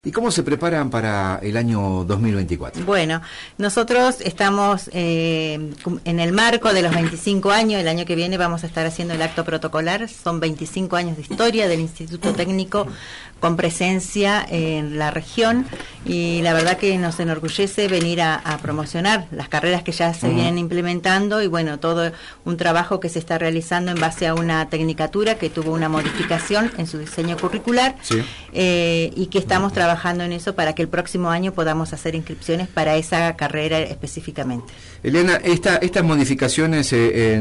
¿Y cómo se preparan para el año 2024? Bueno, nosotros estamos en el marco de los 25 años, el año que viene vamos a estar haciendo el acto protocolar, son 25 años de historia del Instituto Técnico con presencia en la región y la verdad que nos enorgullece venir a promocionar las carreras que ya se vienen implementando y bueno, todo un trabajo que se está realizando en base a una tecnicatura que tuvo una modificación en su diseño curricular y que estamos trabajando en eso para que el próximo año podamos hacer inscripciones para esa carrera específicamente. Eliana, estas modificaciones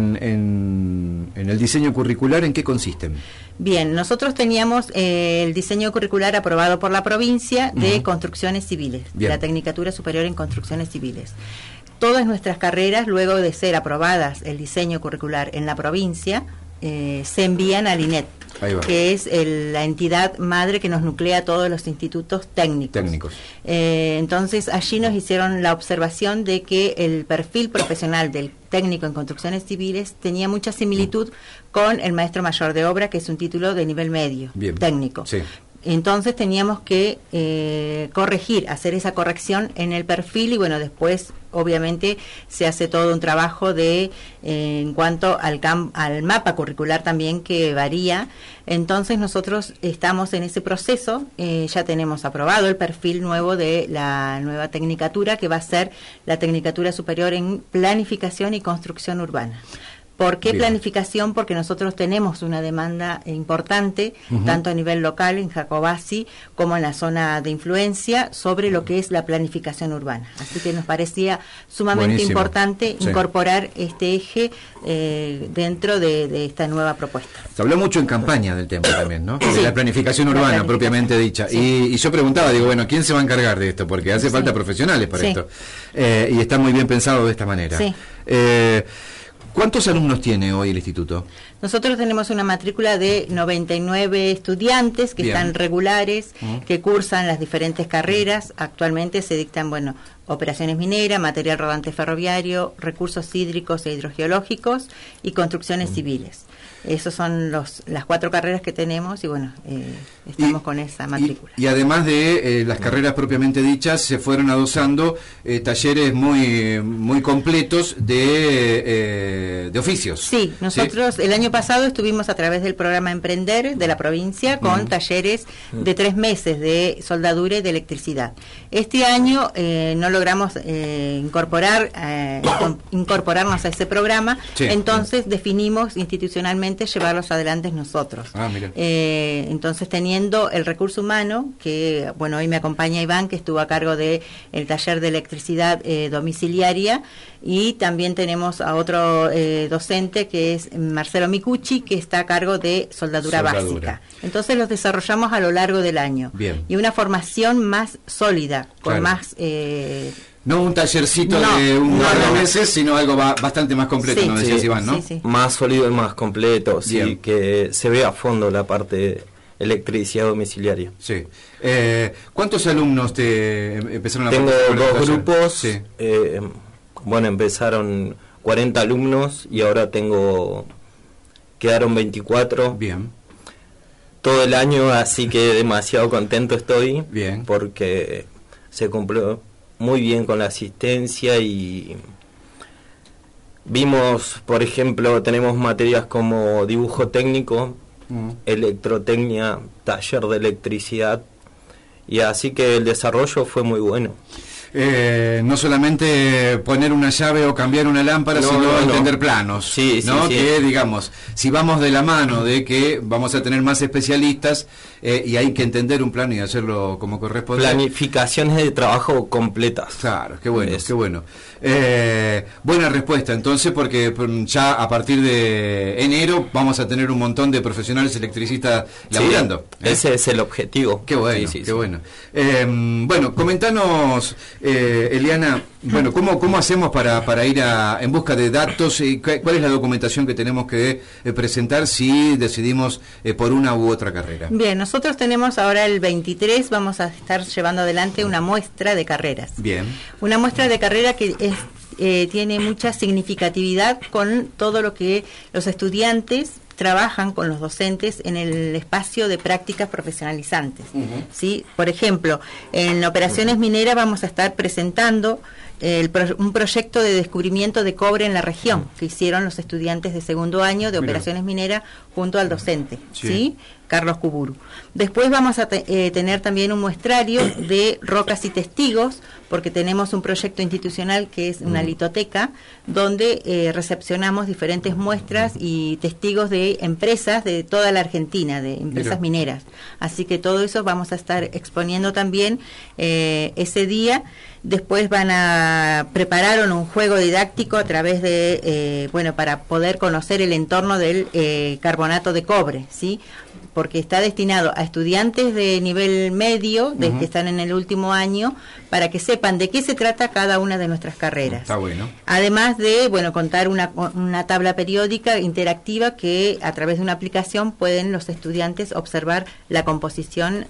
en el diseño curricular, ¿en qué consisten? Bien, nosotros teníamos el diseño curricular aprobado por la provincia de construcciones civiles, la Tecnicatura Superior en Construcciones Civiles. Todas nuestras carreras, luego de ser aprobadas el diseño curricular en la provincia, se envían al INET, que es la entidad madre que nos nuclea todos los institutos técnicos. Entonces allí nos hicieron la observación de que el perfil profesional del técnico en construcciones civiles tenía mucha similitud con el maestro mayor de obra, que es un título de nivel medio, técnico. Entonces teníamos que corregir, hacer esa corrección en el perfil y bueno, después obviamente se hace todo un trabajo de en cuanto al mapa curricular también que varía. Entonces nosotros estamos en ese proceso, ya tenemos aprobado el perfil nuevo de la nueva tecnicatura que va a ser la Tecnicatura Superior en Planificación y Construcción Urbana. ¿Por qué planificación? Porque nosotros tenemos una demanda importante, tanto a nivel local, en Jacobasi, como en la zona de influencia, sobre lo que es la planificación urbana. Así que nos parecía sumamente importante incorporar este eje dentro de esta nueva propuesta. Se habló mucho en campaña del tema también, ¿no? De la planificación urbana, propiamente dicha. Y yo preguntaba, digo, bueno, ¿quién se va a encargar de esto? Porque hace falta profesionales para esto. Y está muy bien pensado de esta manera. ¿Cuántos alumnos tiene hoy el instituto? Nosotros tenemos una matrícula de 99 estudiantes que están regulares, que cursan las diferentes carreras. Actualmente se dictan, bueno, operaciones mineras, material rodante ferroviario, recursos hídricos e hidrogeológicos y construcciones civiles. Esas son las 4 carreras que tenemos y bueno, estamos con esa matrícula. Y además de las carreras propiamente dichas, se fueron adosando talleres muy completos de oficios. Sí, nosotros el año pasado estuvimos a través del programa Emprender de la provincia con talleres de 3 meses de soldadura y de electricidad. Este año no logramos incorporarnos a ese programa, entonces definimos institucionalmente llevarlos adelante nosotros. Entonces teniendo el recurso humano, que bueno, hoy me acompaña Iván, que estuvo a cargo de el taller de electricidad domiciliaria, y también tenemos a otro docente que es Marcelo Micucci, que está a cargo de soldadura básica. Entonces los desarrollamos a lo largo del año. Y una formación más sólida, con más... no un tallercito de un par de meses, sino algo bastante más completo, ¿no decías, Iván, no? Más sólido y más completo, que se ve a fondo la parte de electricidad domiciliaria. ¿Cuántos alumnos te empezaron a Tengo 2 grupos, bueno, empezaron 40 alumnos y ahora quedaron 24. Todo el año, así que demasiado contento estoy, porque se cumplió muy bien con la asistencia y vimos, por ejemplo, tenemos materias como dibujo técnico, electrotecnia, taller de electricidad, y así que el desarrollo fue muy bueno. No solamente poner una llave o cambiar una lámpara, sino entender planos, que digamos, si vamos de la mano de que vamos a tener más especialistas y hay que entender un plano y hacerlo como corresponde. Planificaciones de trabajo completas. Claro, qué bueno, qué bueno. Buena respuesta entonces, porque ya a partir de enero vamos a tener un montón de profesionales electricistas laburando. Ese es el objetivo. Qué bueno, qué bueno. Bueno, comentanos, Eliana, bueno, ¿cómo hacemos para ir en busca de datos? ¿Cuál es la documentación que tenemos que presentar si decidimos por una u otra carrera? Bien, nosotros tenemos ahora el 23, vamos a estar llevando adelante una muestra de carreras. Una muestra de carrera que tiene mucha significatividad con todo lo que los estudiantes trabajan con los docentes en el espacio de prácticas profesionalizantes. ¿Sí? Por ejemplo, en operaciones mineras vamos a estar presentando un proyecto de descubrimiento de cobre en la región que hicieron los estudiantes de segundo año de operaciones mineras junto al docente, ¿sí? Carlos Cuburu. Después vamos a tener también un muestrario de rocas y testigos, porque tenemos un proyecto institucional que es una litoteca, donde recepcionamos diferentes muestras y testigos de empresas de toda la Argentina, de empresas mineras. Así que todo eso vamos a estar exponiendo también ese día. Después prepararon un juego didáctico a través de, para poder conocer el entorno del carbonato de cobre, ¿sí? Porque está destinado a estudiantes de nivel medio, que están en el último año, para que sepan de qué se trata cada una de nuestras carreras. Está bueno. Además de, contar una tabla periódica interactiva que a través de una aplicación pueden los estudiantes observar la composición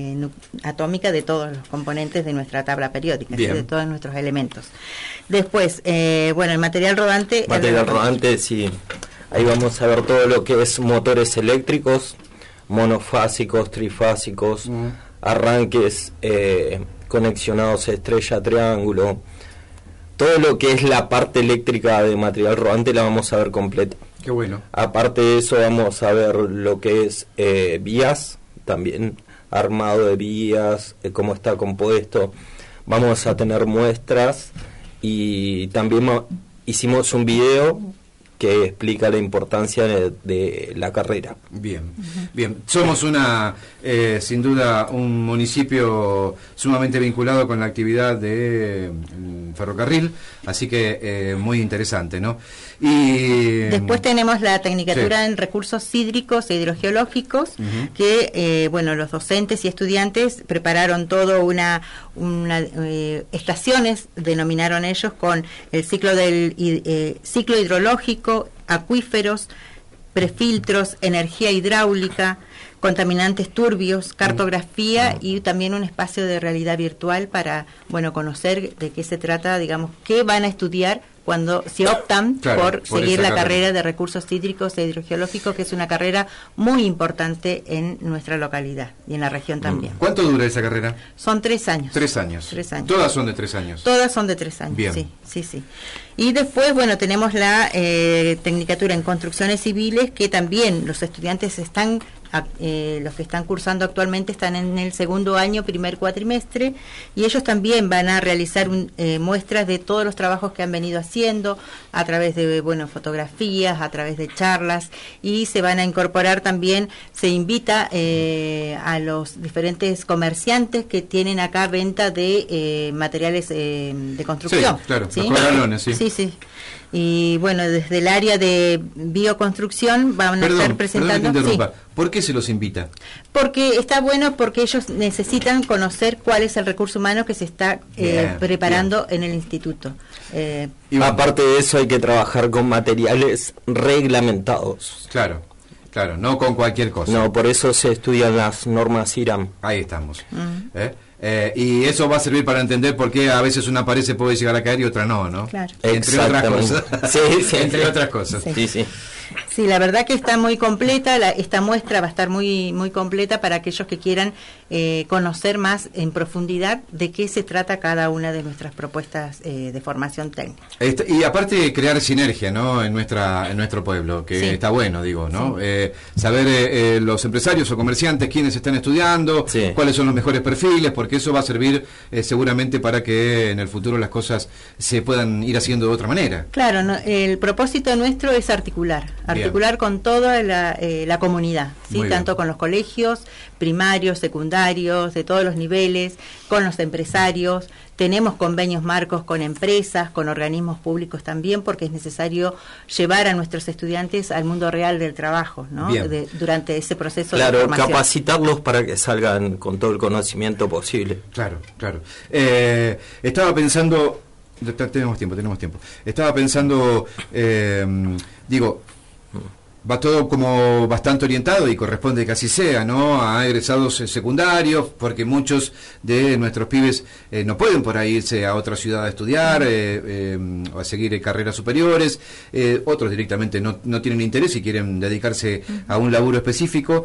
atómica de todos los componentes de nuestra tabla periódica, ¿sí? De todos nuestros elementos. Después, el material rodante... Material rodante, sí. Ahí vamos a ver todo lo que es motores eléctricos, monofásicos, trifásicos, arranques conexionados estrella, triángulo. Todo lo que es la parte eléctrica de material rodante la vamos a ver completa. Qué bueno. Aparte de eso vamos a ver lo que es vías, también armado de vías, cómo está compuesto. Vamos a tener muestras y también hicimos un video que explica la importancia de la carrera. Bien. Somos sin duda, un municipio sumamente vinculado con la actividad de ferrocarril, así que muy interesante, ¿no? Y después tenemos la tecnicatura en recursos hídricos e hidrogeológicos, que los docentes y estudiantes prepararon todo estaciones, denominaron ellos, con el ciclo ciclo hidrológico, acuíferos, prefiltros, energía hidráulica, contaminantes turbios, cartografía y también un espacio de realidad virtual para, conocer de qué se trata, digamos, qué van a estudiar cuando se optan por seguir la carrera de recursos hídricos e hidrogeológicos, que es una carrera muy importante en nuestra localidad y en la región también. ¿Cuánto dura esa carrera? Son 3 años. 3 años. 3 años. ¿Todas son de 3 años? Todas son de 3 años, bien. Sí. Y después, tenemos la tecnicatura en construcciones civiles, que también los estudiantes los que están cursando actualmente están en el segundo año, primer cuatrimestre, y ellos también van a realizar muestras de todos los trabajos que han venido haciendo a través de fotografías, a través de charlas, y se van a incorporar también, se invita a los diferentes comerciantes que tienen acá venta de materiales de construcción. Sí, claro, ¿sí? Los corralones, sí. Sí. Y desde el área de bioconstrucción van a estar presentando... Perdón que te interrumpa. ¿Por qué se los invita? Porque está bueno, porque ellos necesitan conocer cuál es el recurso humano que se está preparando en el instituto. Aparte de eso hay que trabajar con materiales reglamentados. Claro, no con cualquier cosa. No, por eso se estudian las normas IRAM. Ahí estamos. Y eso va a servir para entender por qué a veces una pared se puede llegar a caer y otra no, Claro. Entre otras cosas. Entre otras cosas. Sí. Sí, la verdad que está muy completa, esta muestra va a estar muy muy completa para aquellos que quieran conocer más en profundidad de qué se trata cada una de nuestras propuestas de formación técnica. Y aparte crear sinergia, ¿no? en nuestro pueblo, que está bueno, digo, ¿no? Sí. Saber los empresarios o comerciantes quiénes están estudiando, cuáles son los mejores perfiles, porque eso va a servir seguramente para que en el futuro las cosas se puedan ir haciendo de otra manera. Claro, el propósito nuestro es articular con toda la comunidad, ¿sí? Tanto con los colegios primarios, secundarios, de todos los niveles, con los empresarios. Tenemos convenios marcos con empresas, con organismos públicos también, porque es necesario llevar a nuestros estudiantes al mundo real del trabajo, ¿no? Durante ese proceso de formación. Claro, capacitarlos para que salgan con todo el conocimiento posible. Claro. Estaba pensando... Tenemos tiempo. Estaba pensando, va todo como bastante orientado, y corresponde que así sea, ¿no?, a egresados secundarios, porque muchos de nuestros pibes no pueden por ahí irse a otra ciudad a estudiar o a seguir carreras superiores, otros directamente no tienen interés y quieren dedicarse a un laburo específico.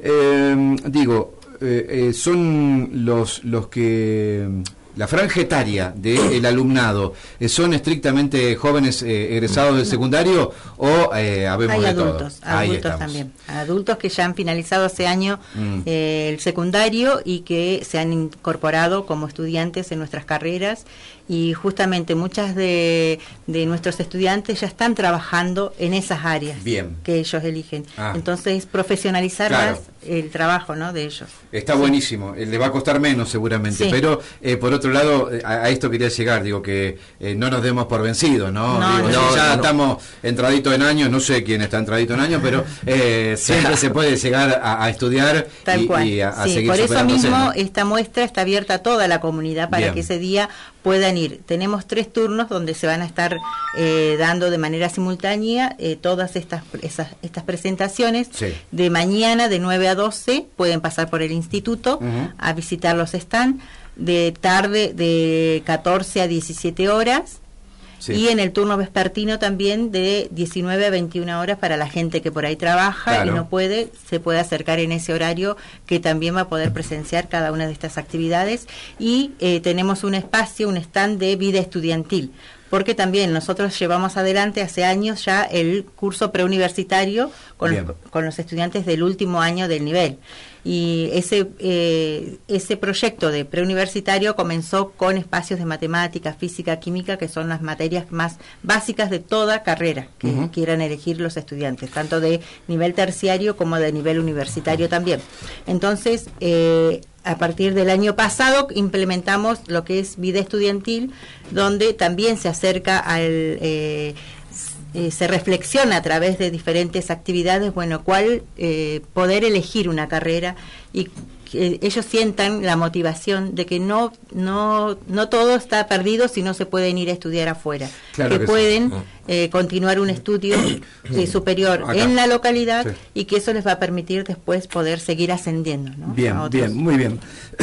Son los que... La franja etaria del alumnado, ¿son estrictamente jóvenes egresados del secundario o habemos de adultos, todo? Adultos también. Adultos que ya han finalizado hace año el secundario y que se han incorporado como estudiantes en nuestras carreras, y justamente muchas de nuestros estudiantes ya están trabajando en esas áreas que ellos eligen. Entonces, profesionalizar más el trabajo, ¿no?, de ellos. Está buenísimo, le va a costar menos seguramente, pero por otro lado, a esto quería llegar, digo que no nos demos por vencidos, ¿no? Ya estamos entraditos en años, no sé quién está entradito en años, pero siempre se puede llegar a estudiar y a seguir por eso superándose, mismo, ¿no? esta muestra está abierta a toda la comunidad para que ese día puedan ir. Tenemos 3 turnos donde se van a estar dando de manera simultánea todas estas presentaciones. De mañana de 9 a 12 pueden pasar por el instituto a visitar los stands, de tarde de 14 a 17 horas. Y en el turno vespertino también de 19 a 21 horas para la gente que por ahí trabaja y no puede, se puede acercar en ese horario, que también va a poder presenciar cada una de estas actividades. Y tenemos un espacio, un stand de vida estudiantil, porque también nosotros llevamos adelante hace años ya el curso preuniversitario con los estudiantes del último año del nivel. Y ese proyecto de preuniversitario comenzó con espacios de matemática, física, química, que son las materias más básicas de toda carrera que quieran elegir los estudiantes, tanto de nivel terciario como de nivel universitario también. Entonces, a partir del año pasado implementamos lo que es vida estudiantil, donde también se acerca al... se reflexiona a través de diferentes actividades, cuál poder elegir una carrera, y que ellos sientan la motivación de que no todo está perdido si no se pueden ir a estudiar afuera, que pueden continuar un estudio superior acá, en la localidad, y que eso les va a permitir después poder seguir ascendiendo, ¿no? Bien, muy bien.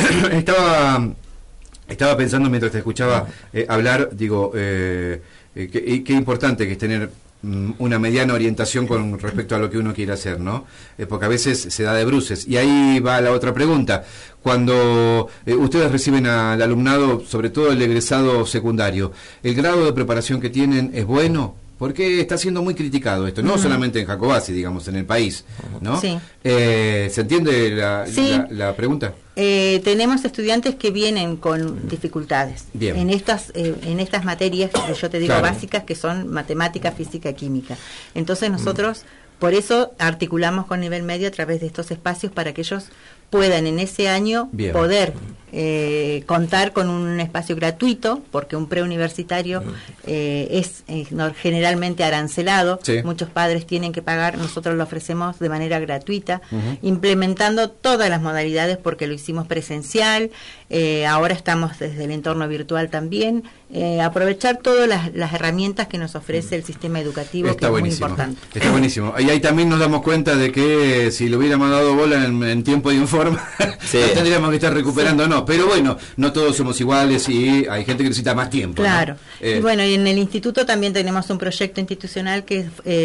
Estaba pensando mientras te escuchaba hablar, digo, qué importante que es tener una mediana orientación con respecto a lo que uno quiere hacer, ¿no? Porque a veces se da de bruces. Y ahí va la otra pregunta. Cuando ustedes reciben al alumnado, sobre todo el egresado secundario, ¿el grado de preparación que tienen es bueno? Porque está siendo muy criticado esto, no solamente en Jacobacci, digamos, en el país, ¿no? ¿Se entiende la pregunta? Tenemos estudiantes que vienen con dificultades en estas materias que yo te digo básicas, que son matemática, física, química. Entonces nosotros por eso articulamos con nivel medio a través de estos espacios, para que ellos puedan en ese año poder contar con un espacio gratuito, porque un preuniversitario es generalmente arancelado, muchos padres tienen que pagar, nosotros lo ofrecemos de manera gratuita, implementando todas las modalidades, porque lo hicimos presencial, ahora estamos desde el entorno virtual también, aprovechar todas las herramientas que nos ofrece el sistema educativo, que es muy importante. Está buenísimo. Y ahí también nos damos cuenta de que si le hubiéramos dado bola en tiempo y en forma, tendríamos que estar recuperando, no. Pero bueno, no todos somos iguales y hay gente que necesita más tiempo. Claro. ¿No? Y bueno, y en el instituto también tenemos un proyecto institucional que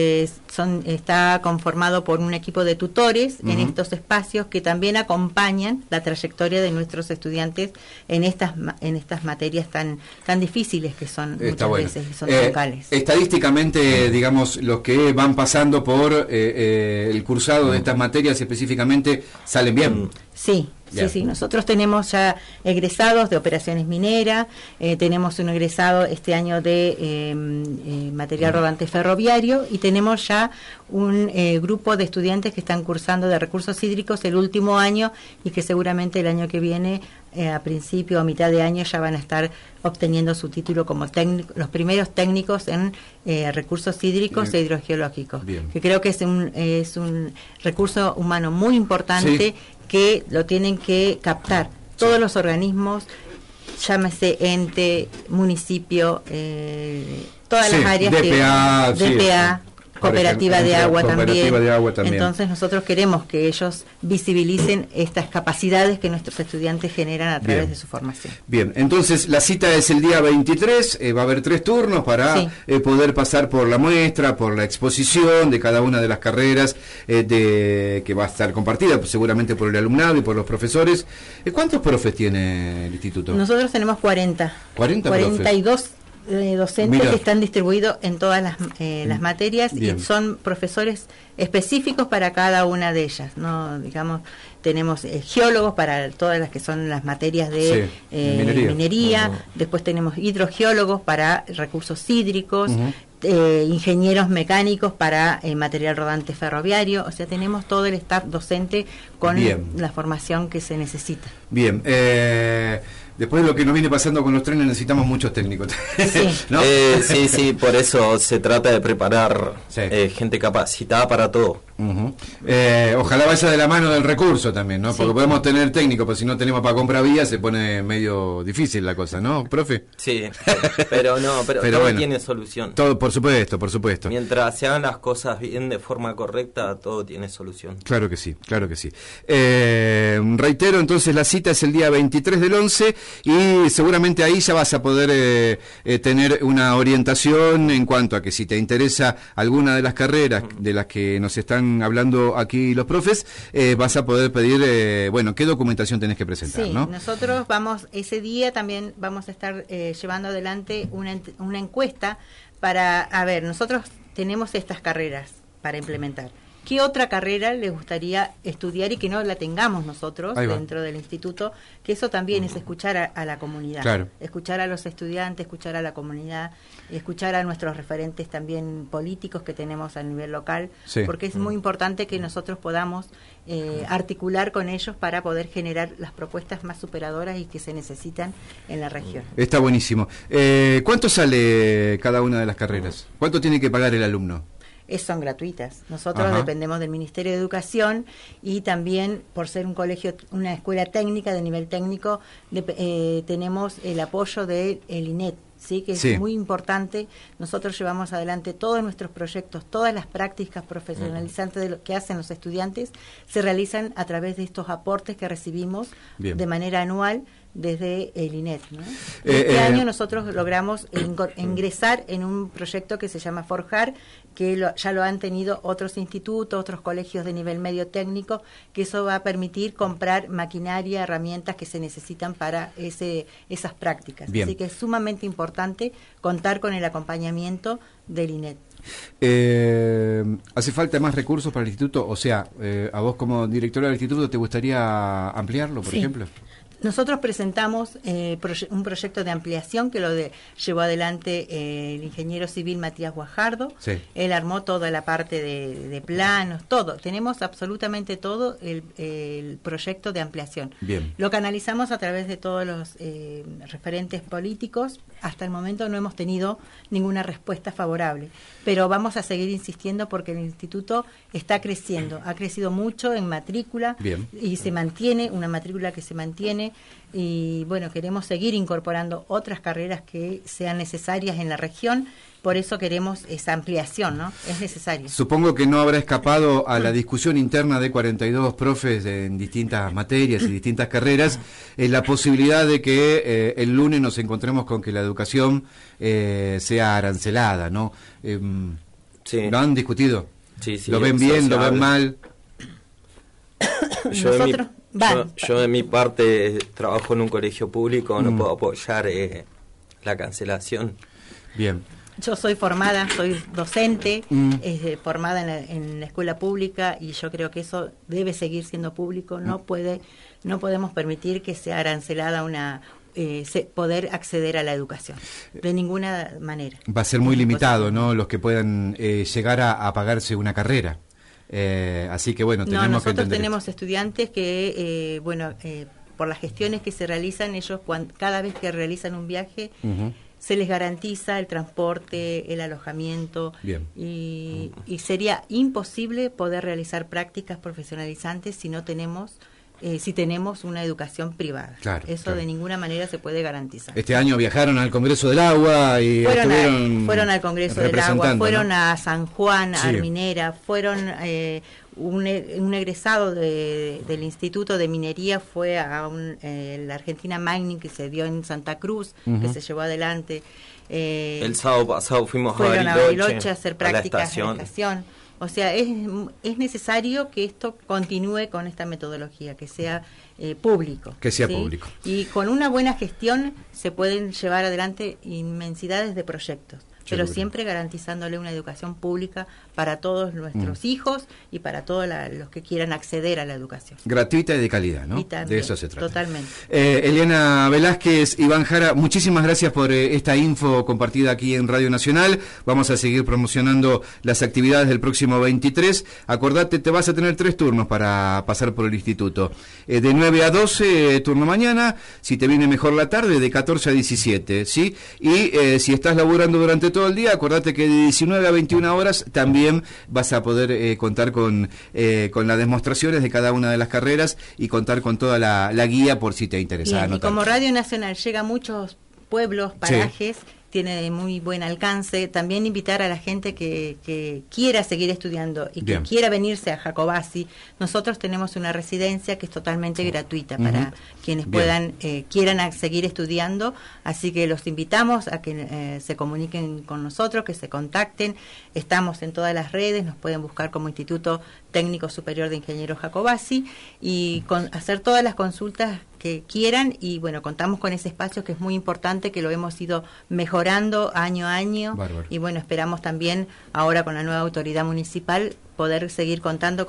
está conformado por un equipo de tutores en estos espacios, que también acompañan la trayectoria de nuestros estudiantes en estas materias tan difíciles que son muchas veces, son locales. Estadísticamente, digamos, los que van pasando por el cursado de estas materias específicamente, ¿salen bien? Sí. Sí, nosotros tenemos ya egresados de operaciones mineras, tenemos un egresado este año de material rodante ferroviario, y tenemos ya un grupo de estudiantes que están cursando de recursos hídricos el último año, y que seguramente el año que viene, a principio o mitad de año, ya van a estar obteniendo su título como los primeros técnicos en recursos hídricos e hidrogeológicos, que creo que es un recurso humano muy importante, que lo tienen que captar todos los organismos, llámese ente, municipio, todas las áreas, DPA, cooperativa de agua también. Entonces nosotros queremos que ellos visibilicen estas capacidades que nuestros estudiantes generan a través de su formación. Bien, entonces la cita es el día 23, va a haber 3 turnos para poder pasar por la muestra, por la exposición de cada una de las carreras que va a estar compartida seguramente por el alumnado y por los profesores. ¿Cuántos profes tiene el instituto? Nosotros tenemos 40. 42 docentes que están distribuidos en todas las materias y son profesores específicos para cada una de ellas, ¿no? Digamos, tenemos geólogos para todas las que son las materias de minería, después tenemos hidrogeólogos para recursos hídricos, ingenieros mecánicos para material rodante ferroviario, o sea, tenemos todo el staff docente con la formación que se necesita. Bien, después de lo que nos viene pasando con los trenes, necesitamos muchos técnicos. ¿No? Sí, por eso se trata de preparar gente capacitada para todo. Ojalá vaya de la mano del recurso también, ¿no? Porque podemos tener técnicos, pero si no tenemos para comprar vías se pone medio difícil la cosa, ¿no, profe? Sí, pero todo bueno, tiene solución. Todo, por supuesto. Mientras se hagan las cosas bien de forma correcta, todo tiene solución. Claro que sí. Reitero, entonces la cita es el día 23 del 11 y seguramente ahí ya vas a poder tener una orientación en cuanto a que si te interesa alguna de las carreras de las que nos están hablando aquí los profes, vas a poder pedir, qué documentación tenés que presentar, ¿no? Nosotros ese día también vamos a estar llevando adelante una encuesta para, nosotros tenemos estas carreras para implementar. ¿Qué otra carrera les gustaría estudiar y que no la tengamos nosotros dentro del instituto? Que eso también es escuchar a la comunidad, escuchar a los estudiantes, escuchar a la comunidad, escuchar a nuestros referentes también políticos que tenemos a nivel local, porque es muy importante que nosotros podamos articular con ellos para poder generar las propuestas más superadoras y que se necesitan en la región. Está buenísimo. ¿Cuánto sale cada una de las carreras? ¿Cuánto tiene que pagar el alumno? Son gratuitas. Nosotros dependemos del Ministerio de Educación y también por ser un colegio, una escuela técnica de nivel técnico, tenemos el apoyo del INET, que es muy importante. Nosotros llevamos adelante todos nuestros proyectos, todas las prácticas profesionalizantes de lo que hacen los estudiantes se realizan a través de estos aportes que recibimos de manera anual desde el INET, ¿no? Este año nosotros logramos ingresar en un proyecto que se llama Forjar, que ya lo han tenido otros institutos, otros colegios de nivel medio técnico, que eso va a permitir comprar maquinaria, herramientas que se necesitan para esas prácticas. Así que es sumamente importante contar con el acompañamiento del INET. ¿Hace falta más recursos para el instituto? O sea, a vos como directora del instituto, ¿te gustaría ampliarlo, por ejemplo? Nosotros presentamos un proyecto de ampliación que llevó adelante el ingeniero civil Matías Guajardo. Él armó toda la parte de planos, todo. Tenemos absolutamente todo el proyecto de ampliación. Lo canalizamos a través de todos los referentes políticos. Hasta el momento no hemos tenido ninguna respuesta favorable, pero vamos a seguir insistiendo porque el instituto está creciendo. Ha crecido mucho en matrícula y se mantiene, una matrícula que se mantiene. Y bueno, queremos seguir incorporando otras carreras que sean necesarias en la región, por eso queremos esa ampliación, ¿no? Es necesario. Supongo que no habrá escapado a la discusión interna de 42 profes en distintas materias y distintas carreras la posibilidad de que el lunes nos encontremos con que la educación sea arancelada, ¿no? ¿Lo han discutido? Sí, ¿Lo ven bien, lo ven mal? Yo de mi parte trabajo en un colegio público, no puedo apoyar la cancelación. Bien. Yo soy docente, formada en la escuela pública y yo creo que eso debe seguir siendo público. No podemos permitir que sea arancelada poder acceder a la educación de ninguna manera. Va a ser muy limitado, ¿no? Los que puedan llegar a pagarse una carrera. Así que bueno, nosotros tenemos estudiantes que por las gestiones que se realizan, ellos cada vez que realizan un viaje se les garantiza el transporte, el alojamiento y sería imposible poder realizar prácticas profesionalizantes si no tenemos si tenemos una educación privada. Eso de ninguna manera se puede garantizar. Este año viajaron al Congreso del Agua y fueron al Congreso del Agua, fueron a San Juan, a Arminera, fueron un egresado del Instituto de Minería fue a la Argentina Mining que se dio en Santa Cruz, que se llevó adelante. El sábado pasado fueron a Bariloche a hacer prácticas en la estación. O sea, es necesario que esto continúe con esta metodología, que sea público. Que sea público. Y con una buena gestión se pueden llevar adelante inmensidades de proyectos, pero siempre garantizándole una educación pública para todos nuestros hijos y para todos los que quieran acceder a la educación. Gratuita y de calidad, ¿no? Y también, de eso se trata. Totalmente. Eliana Velázquez, Iván Jara, muchísimas gracias por esta info compartida aquí en Radio Nacional. Vamos a seguir promocionando las actividades del próximo 23. Acordate, te vas a tener 3 turnos para pasar por el instituto. De 9 a 12, turno mañana. Si te viene mejor la tarde, de 14 a 17, ¿sí? Y si estás laburando durante todo el día, acordate que de 19 a 21 horas también vas a poder contar con las demostraciones de cada una de las carreras y contar con toda la guía por si te interesa anotar. Y como Radio Nacional llega a muchos pueblos, parajes, tiene muy buen alcance, también invitar a la gente que quiera seguir estudiando y que quiera venirse a Jacobasi. Nosotros tenemos una residencia que es totalmente gratuita para quienes quieran seguir estudiando, así que los invitamos a que se comuniquen con nosotros, que se contacten. Estamos en todas las redes, nos pueden buscar como Instituto Técnico Superior de Ingenieros Jacobasi y hacer todas las consultas que quieran, y bueno, contamos con ese espacio que es muy importante, que lo hemos ido mejorando año a año. Bárbaro. Y bueno, esperamos también ahora con la nueva autoridad municipal poder seguir contando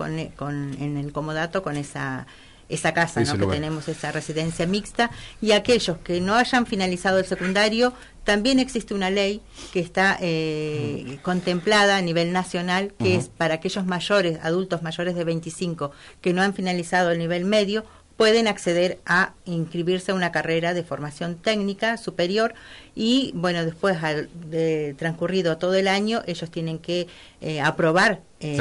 en el comodato con esa casa, ¿no? Que tenemos esa residencia mixta, y aquellos que no hayan finalizado el secundario, también existe una ley que está contemplada a nivel nacional, que es para aquellos adultos mayores de 25 que no han finalizado el nivel medio, pueden acceder a inscribirse a una carrera de formación técnica superior, y bueno, después de transcurrido todo el año, ellos tienen que aprobar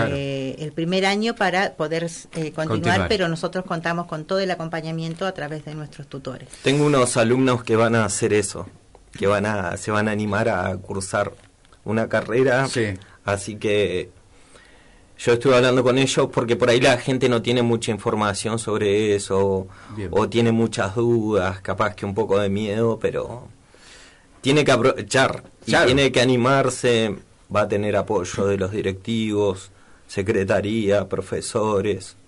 el primer año para poder continuar, pero nosotros contamos con todo el acompañamiento a través de nuestros tutores. Tengo unos alumnos que van a hacer eso, que se van a animar a cursar una carrera, así que yo estuve hablando con ellos porque por ahí la gente no tiene mucha información sobre eso o tiene muchas dudas, capaz que un poco de miedo, pero tiene que aprovechar y tiene que animarse. Va a tener apoyo de los directivos, secretaría, profesores.